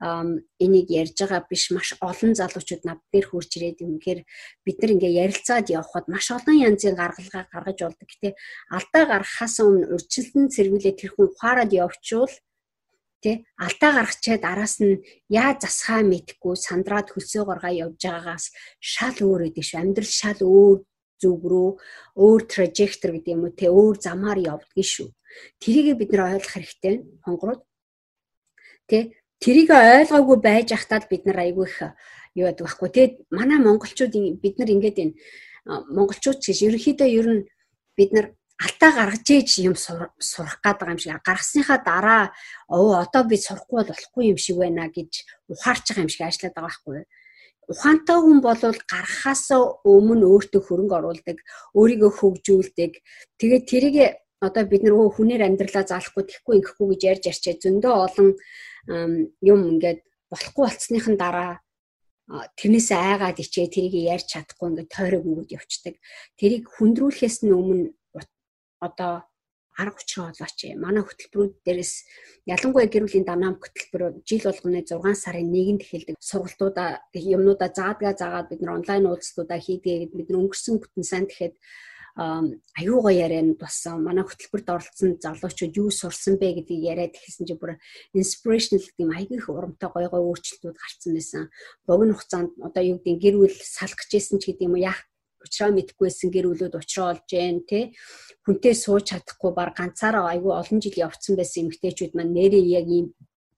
энийг ярьж байгаа биш маш олон залуучууд над дээр хурж ирээд юм гэхээр бид нар ингээ ярилцаад явхад маш олон янзын гаргалгаа гаргаж болдог. Гэтэ алдаа гаргахаас өмнө урьдчилан сэргийлээ тэр хүн ухаарад явчвал тэ алдаа гаргачаад араас нь яаж засхаа мэдхгүй сандраад хөлсөө горгаа явж байгаагаас шал өөр өдөш амьдрал шал өөр зүг рүү өөр тражектор гэдэг юм уу тэ өөр замаар явдгийг шүү. Тэрийг бид нар ойлгох хэрэгтэй хонгорууд тэ тэрийг ойлгоогүй байж ахтаад бид нар айгүй их юу гэдэг байхгүй. Тэгээд манай монголчууд бид нар ингээд энэ монголчууд гэж ерөнхийдөө ер нь бид нар алтаа гаргаж ийж юм сурах гээд байгаа юм шиг, гаргасныхаа дараа оо одоо би сурахгүй бол болохгүй юм шиг байна гэж ухаарч байгаа юм шиг ажиллаад байгаа байхгүй. Ухаантай хүн бол гаргахаас өмнө өөртөө хөрөнгө оруулдаг, өөрийгөө хөгжүүлдэг. Тэгээд тэрийг одоо бид нар хүнээр амьдралаа заалахгүй, тэхгүй ингэхгүй гэж ярьж ярьчээ зөндөө олон юм ингээд болохгүй болцсныхан дараа тэрнээсээ айгаад ичээ тэрийг ярьж чадахгүй ингээд тойрог өгөөд явцдаг. Тэрийг хүндрүүлэхээс нь өмнө одоо арга учраа олооч. Манай хөтөлбөрүүд дээрээс ялангуяа гэр бүлийн данаам хөтөлбөр жил болгоны зургаан сарын нэгэнд эхэлдэг сургалтуудаа юмнуудаа заадгаа заагаад бид нар онлайн уулзалтуудаа хийдгээд бид нар өнгөрсөн бүтэн санд тэгэхэд аюу гоо ярианд болсон. Манай хөтөлбөрт оролцсон залуучууд юу сурсан бэ гэдгийг яриад ихсэн чи бүр inspirational гэдэг юм аягүй их урамтай гой гой өөрчлөлтүүд гарцсан байсан. Богино хугацаанд одоо юу гэдэг гэр бүл салах гэжсэн ч гэдэг юм уу яах учраа мэдхгүйсэн гэр бүлүүд учраа олж जैन тий хүнтэй сууж чадахгүй баг ганцаараа аягүй олон жил явцсан байсан эмэгтэйчүүд маань нэрээ яг юм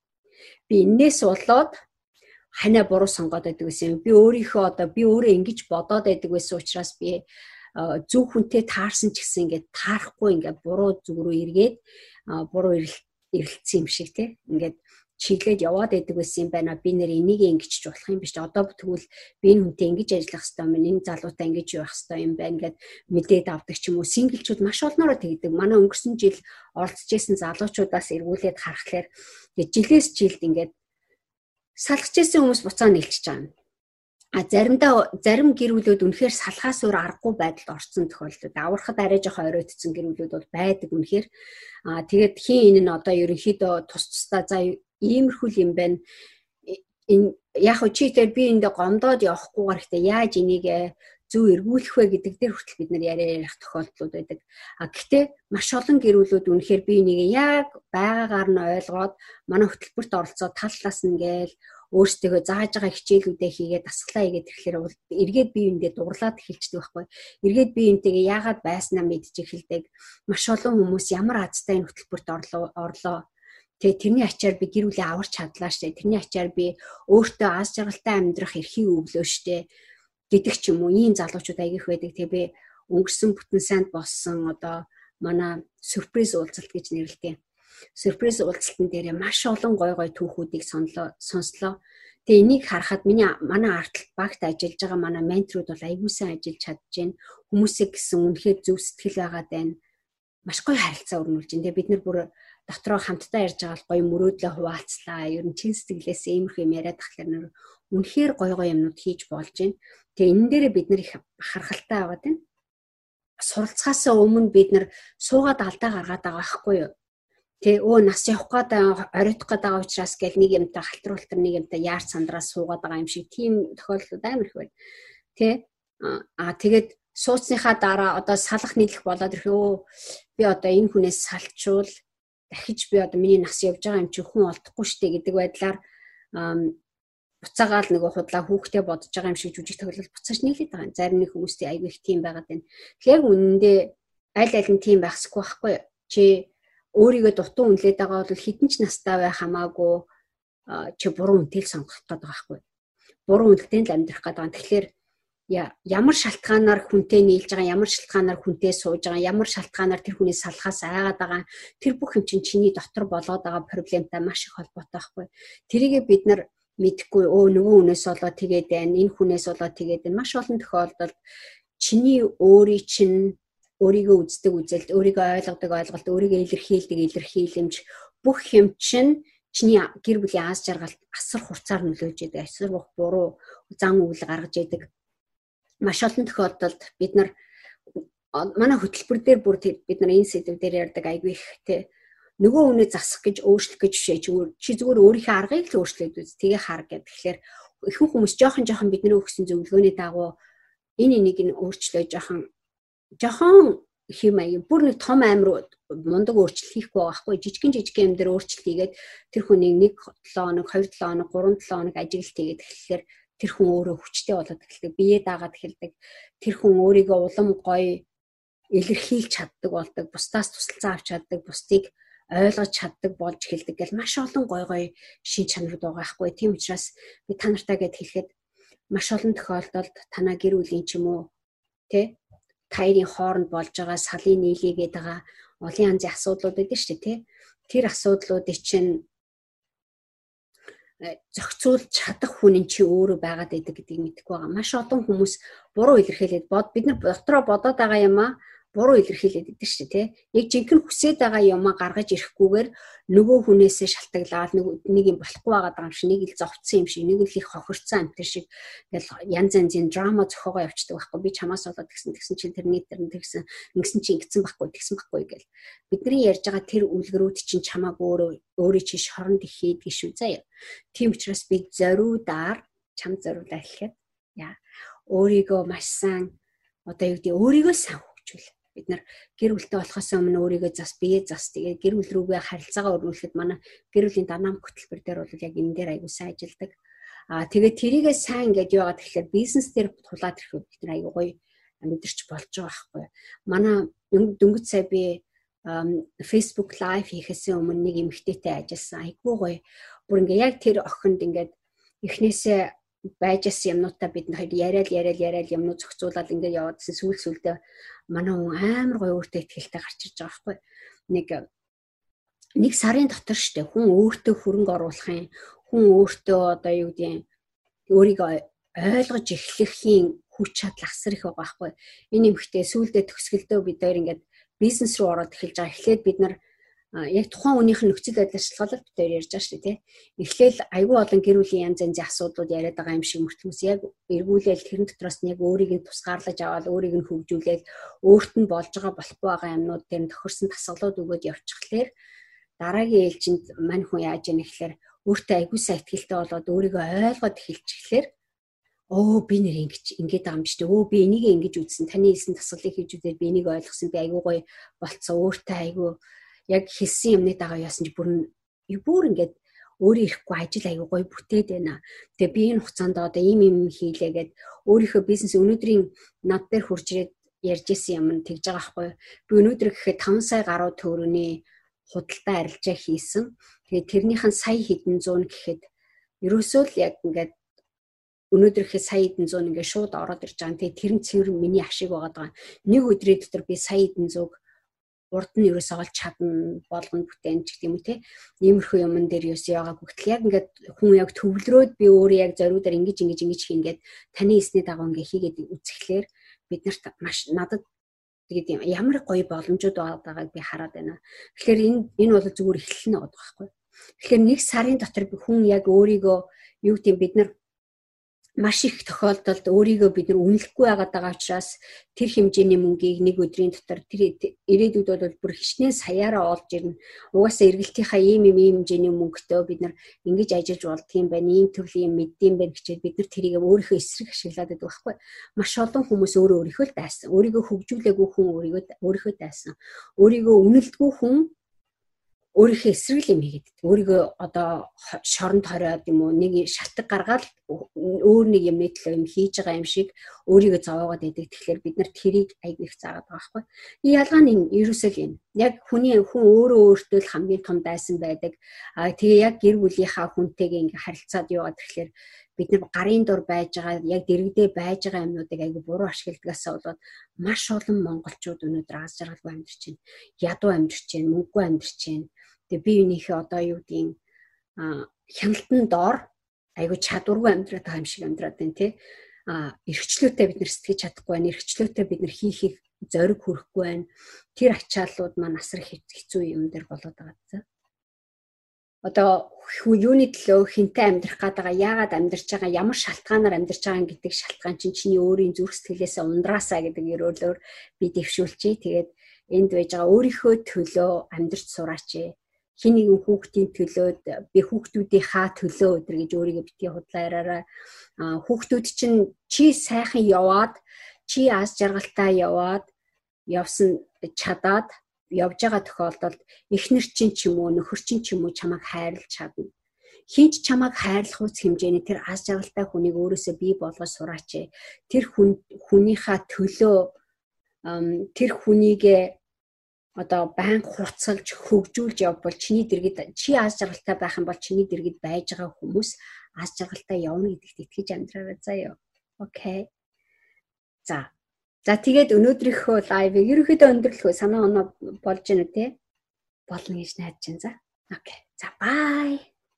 би энэс болоод ханаа буруу сонгоод байдаг гэсэн юм. Би өөрийнхөө одоо би өөрөө ингэж бодоод байдаг байсан учраас би зөв хүнтэй таарсан ч гэсэн ингээд таарахгүй ингээд буруу зүг рүү эргээд буруу эргэлцсэн юм шиг тий ингээд чиглээд яваад байдаг байсан юм байна. Би нэр энийг ингэж болох юм биш. Одоо тэгвэл би энэ хүнтэй ингэж ажиллах хэрэгтэй юм. Энэ залуутай ингэж явах хэрэгтэй юм байна гэд мэдээд авдаг ч юм уу. Синглчүүд маш олноороо тэгдэг. Манай өнгөрсөн жил оролцож исэн залуучуудаас эргүүлээд харахаар жилээс жилд ингээд салгаж исэн хүмүүс буцаа нэлчихэж байгаа юм. А заримдаа зарим гэр бүлүүд үнэхээр салхаас өөр аргагүй байдалд орсон тохиолдол. Аврахад арай жоох оройтсон гэр бүлүүд бол байдаг үнэхээр. А тэгээд хин энэ нь одоо ерөнхийдөө тус тусдаа за иймэрхүү юм байна. Энэ яг хөө чи тэр би эндээ гомдоод явахгүйгээр ихтэй яаж энийг зөв эргүүлэх вэ гэдэг дээр хүртэл бид нар яриа ярих тохиолдлууд байдаг. А гэхдээ маш олон гэр бүлүүд үнэхээр би энийг яг байгаагаар нь ойлгоод манай хөтөлбөрт оролцоод таллаас нь гээл өөрсдөө зааж байгаа хичээлүүдээ хийгээд дасгалаа хийгээд ирэхээр эргээд би эндээ дурлаад эхэлчихдэг байхгүй. Эргээд би энтэйгээ яагаад байснаа мэдж эхэлдэг. Маш олон хүмүүс ямар азтай энэ хөтөлбөрт орлоо орлоо. Тэгээ тэрний ачаар би гэр бүлээ аварч чадлаа штэ. Тэрний ачаар би өөртөө аз жаргалтай амьдрах эрхийг өглөө штэ гэдэг ч юм уу. Ийм залуучууд аягих байдаг. Тэгээ би өнгөрсөн бүтэн санд болсон одоо манай сюрприз уулзалт гэж нэрлэдэг. Сюрприз уулзалтын дээр маш олон гой гой түүхүүдийг сонлоо сонслоо. Тэгээ энийг харахад миний манай арт багт ажиллаж байгаа манай менторуд бол аягүй сайн ажиллаж чадчихээн. Хүмүүсээ гэсэн үнэхээр зөв сэтгэл байгаад байна. Маш гоё харилцаа өрнүүлж байна. Тэгээ бид нар бүр дотроо хамтдаа ярьж байгаа гоё мөрөөдлөө хуваалцлаа. Ер нь чин сэтгэлээс иймэрхүү юм яриад тахлаар үнэхээр гоё гоё юмнууд хийж болж байна. Тэгээ энэ дээрээ бид нар их харахалтай байгаад байна. Суралцахаас өмнө бид нар суугаад алдаа гаргаад байгаа байхгүй юу? Тэ өө нас явах гээд оройтох гээд байгаа учраас гэл нэг юмтай халтруултар нэг юмтай яар сандраа суугаад байгаа юм шиг тийм тохиолдлууд амар их байна. Тэ а тэгээд сууцныхаа дараа одоо салах нийлэх болоод ирэх өө би одоо энэ хүнээс салчвал дахиж би одоо миний нас явж байгаа юм чи хүн олдохгүй штэ гэдэг байдлаар буцаагаал нөгөө худлаа хүүхдээ бодож байгаа юм шиг жүжиг тоглол буцааж нийлээд байгаа. Зарим нэг хүмүүстэй айгүй их тийм байгаад байна. Тэгэхээр үнэндээ аль аль нь тийм байхсгүй байхгүй чи өөрийгөө дутуу үнэлээд байгаа бол хідэн ч настай байх хамаагүй чи буруу үнэтэй л сонгох гэдэг байгаа байхгүй. Буруу үнэлтэнд л амьдрах гэдэг байгаа. Тэгэхээр ямар шалтгаанаар хүнтэй нийлж байгаа, ямар шалтгаанаар хүнтэй сууж байгаа, ямар шалтгаанаар тэр хүний салхаас айгаад байгаа, тэр бүх юм чинь чиний дотор болоод байгаа проблемтай маш их холбоотой байхгүй. Тэрийг бид нар мэдхгүй өө нөгөө хүнээс болоод тэгээд байна, энэ хүнээс болоод тэгээд байна. Маш олон тохиолдолд чиний өөрийн чинь өөрийгөө үздэг үзэлт, өөрийгөө ойлгодог ойлголт, өөрийгөө илэрхийлдэг илэрхийлэмж бүх юм чинь чиний гэр бүлийн аз жаргалд асар хурцаар нөлөөлж идэг, асар бүх буруу зан үйл гаргаж идэг. Маш олон тохиолдолд бид нар манай хөтөлбөр дээр бүр бид нар энэ сэдв дээр ярьдаг айгүй их те нөгөө хүнээ засах гэж өөрчлөх гэж шийдэж чи зүгээр өөрийнхөө аргыг л өөрчлөөд үз тэгээ хар гэдэг. Тэгэхээр ихэнх хүмүүс жоохон жоохон бидний өгсөн зөвлөгөөний дагуу энэ энийг нь өөрчлөө жоохон жоохон хэмээн бүр нэг том амир мундаг өөрчлөлт хийхгүй байгаа хгүй жижигэн жижигэн юм дээр өөрчлөлт хийгээд тэр хүнийг нэг долоо хоног хоёр долоо хоног гурван долоо хоног ажиглалт хийгээд тэгэхээр тэр хүн өөрөө хүчтэй болоод эхэлдэг биеэ даагаад эхэлдэг тэр хүн өөрийгөө улам гоё илэрхийлж чаддаг болдог бусдаас тусалцаа авч чаддаг бусдыг ойлгож чаддаг болж эхэлдэг гэл маш олон гой гой шин чанарууд байгаа байхгүй. Тийм учраас би та нартай гээд хэлэхэд маш олон тохиолдолд танаа гэр бүлийн ч юм уу тэ тайрын хооронд болж байгаа салын нийлээгээд байгаа олон янзын асуудлууд байдаг шүү дээ, тэ. Тэр асуудлуудыг чинь зохицуулж чадах хүн нь чи өөрөө байгаад байдаг гэдгийг мэдэхгүй байгаа. Маш олон хүмүүс буруу илэрхийлээд бод бид нар дотроо бодоод байгаа юм аа буруу илэрхийлээд идэв шүү дээ, тэ. Яг жинхэнэ хүсээд байгаа юмаа гаргаж ирэхгүйгээр нөгөө хүнээсээ шалтгаалаад нэг юм болохгүй байгаа юм шиг, нэг л зовцсон юм шиг, нэг л их хохирцсан амтэр шиг ингээл янз янзын драма зохиогоо явчихдаг байхгүй. Би чамаас болоод тэгсэн тэгсэн чинь тэрний тэр тэгсэн ингэсэн чинь ингэсэн байхгүй тэгсэн байхгүй гэл. Бидний ярьж байгаа тэр үлгэрүүд чинь чамааг өөрөө өөрөө чи шоронд их хийдэг шүү заяа. Тийм учраас би зориудаар чам зориулаа гэхэд яа өөрийгөө маш сайн одоо юу гэдэг өөрийгөө сайн хөгжүүл. Бид нар гэр бүлтэй болохоос өмнө өөрийгөө зас бие зас тэгээ гэр бүл рүүгээ харилцаагаа өргүүлэхэд манай гэр бүлийн данам хөтөлбөр дээр бол яг энэ дээр аягүй сайн ажилладаг. Аа тэгээд тэрийгээ сайн ингээд яваад тэгэхээр бизнес дээр тулаад ирэхэд бид нар аягүй гоё амьдэрч болж байгаа байхгүй. Манай дөнгөж сая би Facebook live хийхээс өмнө нэг эмэгтэйтэй ажилласан. Айгүй гоё. Бүр ингээ яг тэр охинд ингээд эхнээсээ байжсэн юмнуудаа бид нэр яриад яриад яриад юмнууд зохицуулаад ингээд яваадсэн сүүл сүүлдээ манай хүн амар гоё өөртөө ихтэй гарч ирж байгаа байхгүй. Нэг нэг сарын дотор штэ хүн өөртөө хөрөнгө оруулахын, хүн өөртөө одоо юу гэдэг өөрийгөө ойлгож эхлэхийн хүч чадал асар их байгаа байхгүй. Энэ эмэгтэй сүүлдээ төгсгөлдөө бид хоёр ингээд бизнес руу ороод эхэлж байгаа. Эхлээд бид нар яг тухайн үнийх нь нөхцөл байдал шалтгаалаад бид хоёр ярьж байгаа шүү дээ, тий. Эхлээл айгүй олон гэр бүлийн янз янзын асуудлууд яриад байгаа юм шиг мөртлөөс яг эргүүлээл тэрэн дотроос нь яг өөрийг нь тусгаарлаж аваад өөрийг нь хөгжүүлээл өөрт нь болж байгаа болохгүй байгаа юмнууд дээр нь тохирсон тасгалууд өгөөд явчихлаэр дараагийн ээлжинд мань хүн яаж яах гэхээр өөртөө айгүй сайн ихтэй болоод өөрийгөө ойлгоод эхэлчихлаэр оо би нэр ингэж ингэж байгаа юм шүү дээ. Өө би энийг ингэж үзсэн. Таны хэлсэн тасгалыг хийж үзээд би энийг ойлгосон. Би айгүй гоё болцсон. Өөртөө айгүй яг хэлсэн юмны дагаа яасан чи бүр бүр ингээд өөрөө ирэхгүй ажил аягүй гоё бүтээд байна. Тэгээ би энэ хугацаанд одоо ийм юм хийлээгээд өөрийнхөө бизнес өнөөдрийн над дээр хурж ирээд ярьж исэн юм нь тэгж байгаа байхгүй. Би өнөөдөр гэхэд таван сая гаруй төгрөгийн худалдаа арилжаа хийсэн. Тэгээ тэрнийх нь сая хэдэн зуун гэхэд ерөөсөө л яг ингээд өнөөдөр гэхэд сая хэдэн зуун ингээд шууд ороод ирж байгаа. Тэгээ тэр нь цэвэр миний ашиг байгаа. Нэг өдрийн дотор би сая хэдэн зуун урд нь ерөөсөө олж чадна болгоно бүтээн ч гэх юм уу те. Иймэрхүү юмн дээр ерөөсөө яагаад гэвэл яг ингээд хүн яг төвлөрөөд би өөрөө яг зориудаар ингэж ингэж ингэж хийнгээд таны эсний дагуу ингээ хийгээд үзэхлээр бид нарт маш надад тэгээд ямар гоё боломжууд байгааг би хараад байна. Тэгэхээр энэ энэ бол зүгээр эхлэл нь байгаа байхгүй. Тэгэхээр нэг сарын дотор хүн яг өөрийгөө юу гэдэм бид нар маш их тохиолдолд өөрийгөө бид нар үнэлэхгүй байгаад байгаа учраас тэр хэмжээний мөнгийг нэг өдрийн дотор тэр ирээдүйд бол бүр хичнээн саяараа олж ирнэ. Угаасаа эргэлтийнхаа ийм ийм ийм хэмжээний мөнгөтэй бид нар ингэж ажиллаж болдгийм байна, ийм төрлийн юм мэддэм байна гэчээд бид нар тэрийг өөрийнхөө эсрэг ашиглаад байдаг байхгүй. Маш олон хүмүүс өөрөө өөрийнхөө л дайсан. Өөрийгөө хөгжүүлээгүй хүн өөрийгөө өөрийнхөө дайсан. Өөрийгөө үнэлдэггүй хүн өөрийнхөө эсрэг юм хийгээд өөрийгөө одоо шоронд хориод юм уу нэг шатаг гаргаад өөр нэг юмны төлөө юм хийж байгаа юм шиг өөрийгөө зовоогоод байдаг. Тэгэхээр бид нар тэрийг айгүй их заагаад байгаа байхгүй. Энэ ялгаа нь ерөөсөө л юм. Яг хүний хүн өөрөө өөртөө л хамгийн том дайсан байдаг. А тэгээ яг гэр бүлийнхаа хүнтэйгээ ингээ харилцаад яваад тэгэхээр бид нар гарын дор байж байгаа яг дэрэгдээ байж байгаа юмнуудыг айгүй буруу ашигладагсаа болоод маш олон монголчууд өнөөдөр аз жаргалгүй амьдарч байна. Ядуу амьдарч байна, мөнгөгүй амьдарч байна. Тэгээ би юунийхээ одоо юу гэдгийг хяналтан доор айгүй чадваргүй амьдраад байгаа юм шиг амьдраад байна тий. А эрхчлөөтэй бид нар сэтгэж чадахгүй байна. Эрхчлөөтэй бид нар хийхийг зориг хүрэхгүй байна. Тэр ачааллууд маань асар хэцүү юм дээр болоод байгаа зү. Одоо юуны төлөө хинтээ амьдрах гээд байгаа, яагаад амьдарч байгаа, ямар шалтгаанаар амьдарч байгаа гэдэг шалтгаан чинь чиний өөрийн зүрх сэтгэлээсээ ундраасаа гэдэг өрөөлөөр би дэвшүүлчихье. Тэгээд энд байж байгаа өөрийнхөө төлөө амьдарч сураач. Хин нэгэн хүүхдийн төлөөд би хүүхдүүдийнхаа төлөө өдр гэж өөрийгөө битгий худлаа яраарай. Хүүхдүүд чинь чи сайхан яваад, чи аз жаргалтай яваад явсан чадаад явж байгаа тохиолдолд эхнэр чинь ч юм уу нөхөр чинь ч юм уу чамайг хайрлаж чадна. Хинч чамайг хайрлах үс хэмжээний тэр аз жаргалтай хүнийг өөрөөсөө бий болгож сураач. Тэр хүн хүнийхээ төлөө тэр хүнийг одоо байн хурцлж хөгжүүлж явбал чиний дэргэд чи аз жаргалтай байх юм бол чиний дэргэд байж байгаа хүмүүс аз жаргалтай явна гэдэгт итгэж амьдраарай заяа. Окей. За. За тэгээд өнөөдрийнхөө лайвыг ерөөхдөө өндөрлөхөө санаа оноо болж гэнэ үү те? Болно гэж найдаж байна. За. Окей. За бай.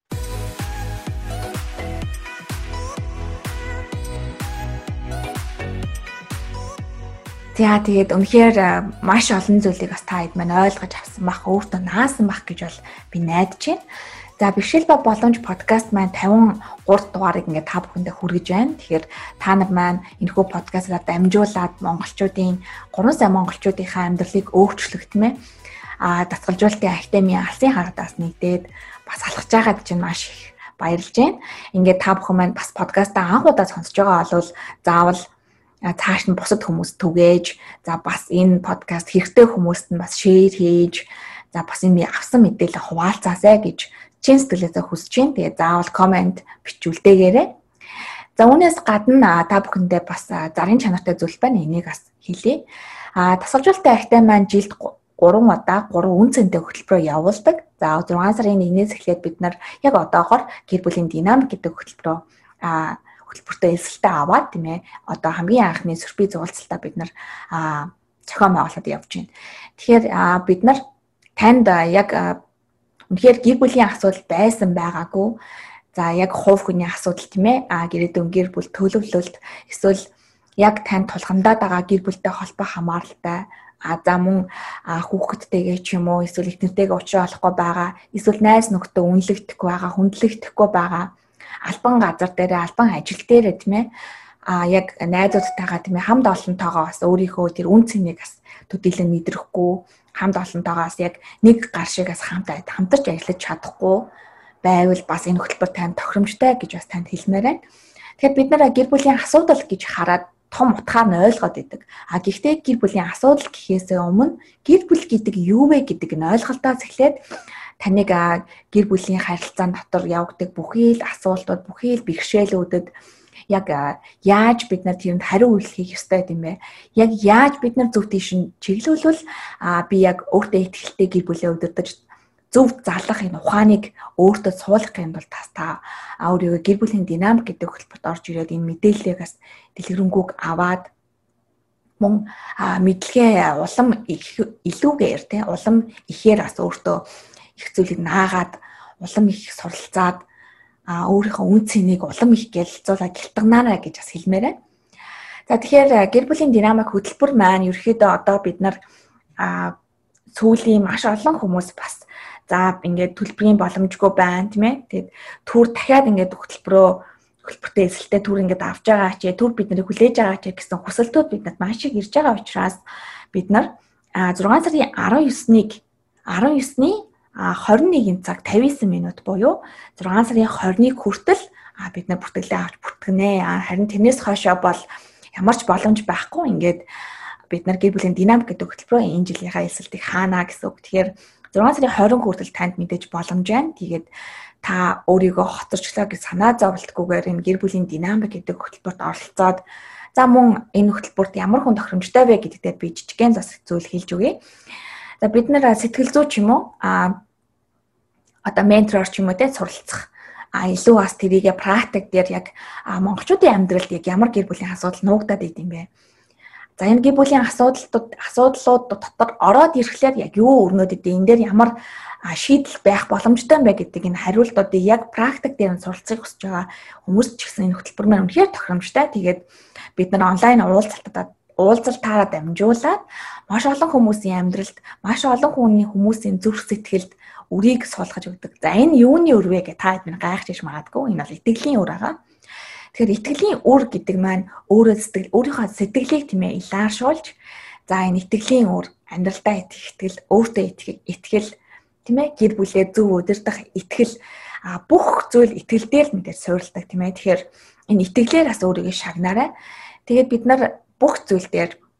За тэгээд үнэхээр маш олон зүйлийг бас та хэд маань ойлгож авсан бах, өөртөө наасан бах гэж бол би найдаж байна. За бэрхшээл ба боломж подкаст маань тавин гурав дугаарыг ингээд та бүхэндээ хүргэж байна. Тэгэхээр та нар маань энэхүү подкастаар дамжуулаад монголчуудын гурван сая монголчуудынхаа амьдралыг өөрчлөгдмээ а татгалжуулалтын академийн алсын харадаас нэгдээд бас алхаж байгаад чинь маш их баярлж байна. Ингээд та бүхэн маань бас подкастаа анх удаа сонсож байгаа бол заавал цааш нь бусад хүмүүст түгээж, за бас энэ подкаст хэрэгтэй хүмүүст нь бас шеэр хийж, за бас энэ авсан мэдээлэл хуваалцаасай гэж чин сэтгэлээсээ хүсэж байна. Тэгээ заавал комент бичүүлдээгээрэй. За үүнээс гадна та бүхэндээ бас зарын чанартай зүйл байна. Энийг бас хэлье. А тасгалжуулалтын академи маань жилд гурван удаа гурван үн цэнтэй хөтөлбөрөөр явуулдаг. За зургаан сарын нэгнээс эхлээд бид нар яг одоогоор гэр бүлийн динамик гэдэг хөтөлбөрөөр а хөтөлбөртөө эсэлтээ аваад тийм ээ одоо хамгийн анхны сюрприз уулзалтаа бид нар зохион байгуулалт явуулж байна. Тэгэхээр бид нар танд яг үнэхээр гэр бүлийн асуудал байсан байгаагүй. За яг хувь хүний асуудал тийм ээ а гэрээдэн гэр бүл төлөвлөлт эсвэл яг танд тулгамдаад байгаа гэр бүлтэй холбоо хамааралтай а за мөн хүүхэдтэйгээ ч юм уу эсвэл эхнэртэйгээ уулзах болохгүй байгаа эсвэл найз нөхдөд үнэлэгдэхгүй байгаа хүндлэгдэхгүй байгаа албан газар дээр албан ажил дээр тийм ээ а яг найзуудтайгаа тийм ээ хамт олонтойгоо бас өөрийнхөө тэр үн цэнийг бас төдийлөн мэдрэхгүй хамт олонтойгоос яг нэг гар шигээс хамт хамтарч ажиллаж чадахгүй байвал бас энэ хөтөлбөр танд тохиромжтой гэж бас танд хэлмээр байна. Тэгэхээр бид нэр гэр бүлийн асуудал гэж хараад том утгаар нь ойлгоод идэг. А гэхдээ гэр бүлийн асуудал гэхээсээ өмнө гэр бүл гэдэг юу вэ гэдэг нь ойлголтоос эхлээд таныг гэр бүлийн харилцаан дотор явагдаг бүхий л асуултууд, бүхий л бэрхшээлүүдэд яг яаж бид нар тэрэнд хариу үйлхийг ёстой юм бэ? Яг яаж бид нар зөв тийш чиглүүлвэл би яг өөртөө ихтэй гэр бүлээ удирдах зөв зарлах энэ ухааныг өөртөө суулгах юм бол тас та өөрийгөө гэр бүлийн динамик гэдэг хөтөлбөрт орж ирээд энэ мэдээллийг бас дэлгэрэнгүй аваад мөн мэдлэгээ улам илүүгээр тий улам ихээр бас өөртөө их зүйлийг наагаад улам их суралцаад а өөрийнхөө үн цэнийг улам их гялцуулаад гэлтгнаарай гэж бас хэлмээр байна. За тэгэхээр гэр бүлийн динамик хөтөлбөр маань ерөөхдөө одоо бид нар а сүүлийн маш олон хүмүүс бас за ингээд төлбөрийн боломжгүй байна тийм ээ. Тэгээд түр дахиад ингээд хөтөлбөрөө хөтөлбөртөө эсэлтээ түр ингээд авч байгаа ч түр бид нарыг хүлээж байгаа ч гэсэн хүсэлтүүд биднэрт маш их ирж байгаа учраас бид нар зургаан сарын арван еснийг арван есний хорин нэгэн цаг тавьсан минут буюу зургаан сарын хориныг хүртэл бид нар бүртгэлээ авч бүртгэнэ. Харин тэрнээс хойшоо бол ямар ч боломж байхгүй ингээд бид нар гэр бүлийн динамик гэдэг хөтөлбөрөө энэ жилийнхаа эсэлтийг хаана гэсэн үг. Тэгэхээр зургаан сарын хорин хүртэл танд мэдээж боломж байна. Тэгээд та өөрийгөө хоцорчлоо гэж санаа зовлтгүйгээр энэ гэр бүлийн динамик гэдэг хөтөлбөрт оролцоод за мөн энэ хөтөлбөрт ямар хүн тохиромжтой вэ гэдэгтээ би жижигхэн зас зүйл хэлж өгье. За бид нар сэтгэл зүй ч юм уу а одоо менторор ч юм уу те суралцах а илүү бас тэрийгэ практик дээр яг монголчуудын амьдралд яг ямар гэр бүлийн асуудал нуугдаад идэм бэ. За энэ гэр бүлийн асуудлууд асуудлууд дотор ороод ирэхлээр яг юу өрнөд идэв энэ дээр ямар шийдэл байх боломжтой юм бэ гэдэг энэ хариултуудыг яг практик дээр нь суралцахыг хүсэж байгаа хүмүүс ч гэсэн энэ хөтөлбөр маань үнэхээр тохиромжтой. Тэгээд бид нар онлайн уулзалтад уулзалтаараа дамжуулаад маш олон хүмүүсийн амьдралд маш олон хүний хүмүүсийн зүрх сэтгэлд үрийг суулгаж өгдөг. За энэ юуны үр вэ гэж та хэд минь гайхаж магадгүй. Энэ бол итгэлийн үр байгаа. Тэгэхээр итгэлийн үр гэдэг маань өөрөө сэтгэл өөрийнхөө сэтгэлийг тийм ээ илааршуулж за энэ итгэлийн үр амьдралдаа итгэх итгэл өөртөө итгэх итгэл тийм ээ гэр бүлээ зөв удирдах итгэл бүх зүйл итгэл дээр л мэдээж суурилдаг тийм ээ. Тэгэхээр энэ итгэлээр бас өөрийгөө шагнаарай. Тэгээд бид нар бүх зүйл дээр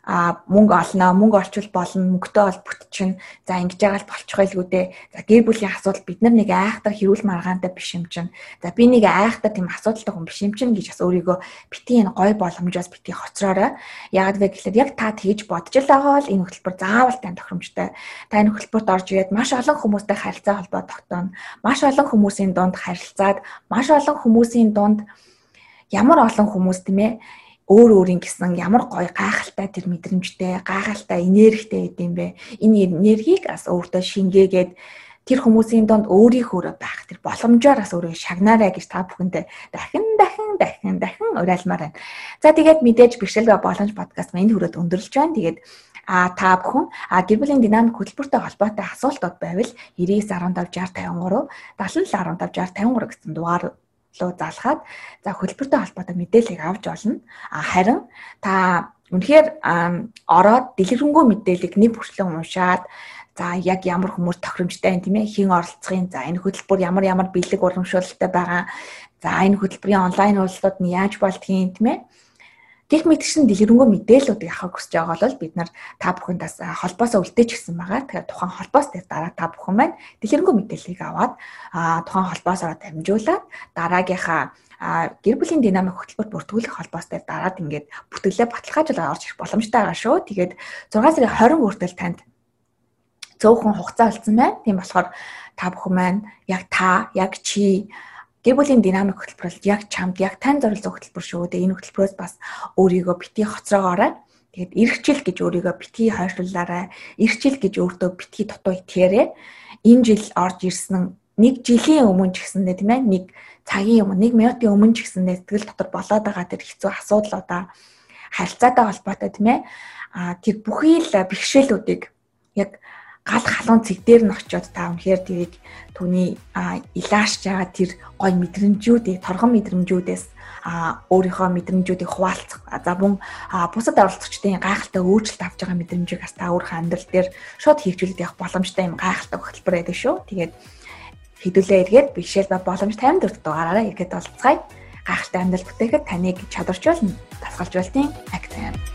а мөнгө олноо, мөнгө олчвол болно, мөнгөтэй бол бүтчин. За ингэж байгаа л болчих байлгүй дээ. За гэр бүлийн асуудал бид нар нэг айхтар хэрүүл маргаантай биш юм чинь. За би нэг айхтар тийм асуудалтай хүн биш юм чинь гэж бас өөрийгөө бити энэ гой боломжоос бити хоцроорой. Яагаад вэ гэхээр яг та тэгж бодож л байгаа бол энэ хөтөлбөр заавал тань тохиромжтой. Та энэ хөтөлбөрт орж ирээд маш олон хүмүүстэй харилцаа холбоо тогтооно. Маш олон хүмүүсийн дунд харилцаад, маш олон хүмүүсийн дунд ямар олон хүмүүс тийм ээ өөр өөрийн гэсэн ямар гоё гайхалтай тэр мэдрэмжтэй, гайхалтай энергитэй гэдэм бэ. Энэ энергийг бас өөртөө шингээгээд тэр хүмүүсийн донд өөрийнхөө байх тэр боломжоор бас өөрөө шагнаарай гэж та бүхэндээ дахин дахин дахин дахин уриалмаар байна. За тэгээд мэдээж бэрхшээл ба боломж подкаст маань хүрээд өндөрлж байна. Тэгээд а та бүхэн а гэр бүлийн динамик хөтөлбөртэй холбоотой асуултууд байвал девять один five six zero five three seven one five five zero гэсэн дугаар луу залхаад за хөтөлбөртэй холбоотой мэдээллийг авч олно. А харин та үнэхээр ороод дэлгэрэнгүй мэдээллийг нэг бүрчлэн уншаад за яг ямар хүмүүс тохиромжтой юм тийм ээ хэн оролцохын за энэ хөтөлбөр ямар ямар бэлэг урамшуулалттай байгаа. За энэ хөтөлбөрийн онлайн уулзалтууд нь яаж болдгийг тийм ээ гэх мэтгшин дэлгэрэнгүй мэдээллүүдийг авах хүсэж байгаа бол бид нар та бүхэндээс холбоосоо үлдээж гисэн байгаа. Тэгэхээр тухайн холбоос дээр дараа та бүхэн маань дэлгэрэнгүй мэдээллийг аваад тухайн холбоосоо дамжуулаад дараагийнхаа гэр бүлийн динамик хөтөлбөр бүртгүүлэх холбоос дээр дараад ингээд бүтгэлээ баталгаажуулаад орж ирэх боломжтой байгаа шүү. Тэгээд зургаан сарын тwenty хүртэл танд цөөхөн хугацаа олцсон байна. Тийм болохоор та бүхэн маань яг та, яг чи гэр бүлийн динамик хөтөлбөр яг чамд яг тань зориулсан хөтөлбөр шүү. Тэгээ энэ хөтөлбөрөөс бас өөрийгөө бити хоцроогоорой. Тэгээд эрх жил гэж өөрийгөө бити хойшлуулаарай. Эрх жил гэж өөртөө бити дутуу итгээрэй. Энэ жил орж ирсэн нэг жилийн өмнө ч гэсэндээ тийм ээ нэг цагийн өмнө нэг минутын өмнө ч гэсэндээ сэтгэл дотор болоод байгаа тэр хэцүү асуудлуудаа харилцаатай холбоотой тийм ээ а тэр бүхий л бэрхшээлүүдийг яг гал халуун цэг дээр нь очиод та үнэхээр тэрийг түүний илаашж байгаа тэр гой мэдрэмжүүдийг торгон мэдрэмжүүдээс а өөрийнхөө мэдрэмжүүдийг хуваалцах за мөн бусад оролцогчдын гайхалтай өөрчлөлт авч байгаа мэдрэмжийг бас та өөрийнхөө амьдрал дээр шууд хэрэгжүүлээд явах боломжтой юм гайхалтай хөтөлбөр байдаг шүү. Тэгээд хэдүүлээ эргээд бишэл ба боломж таймд өртөг дугаараараа эргээд олцгаая. Гайхалтай амьдрал бүтээхэд таныг чадваржуулна. Дасгалжуулалтын актив.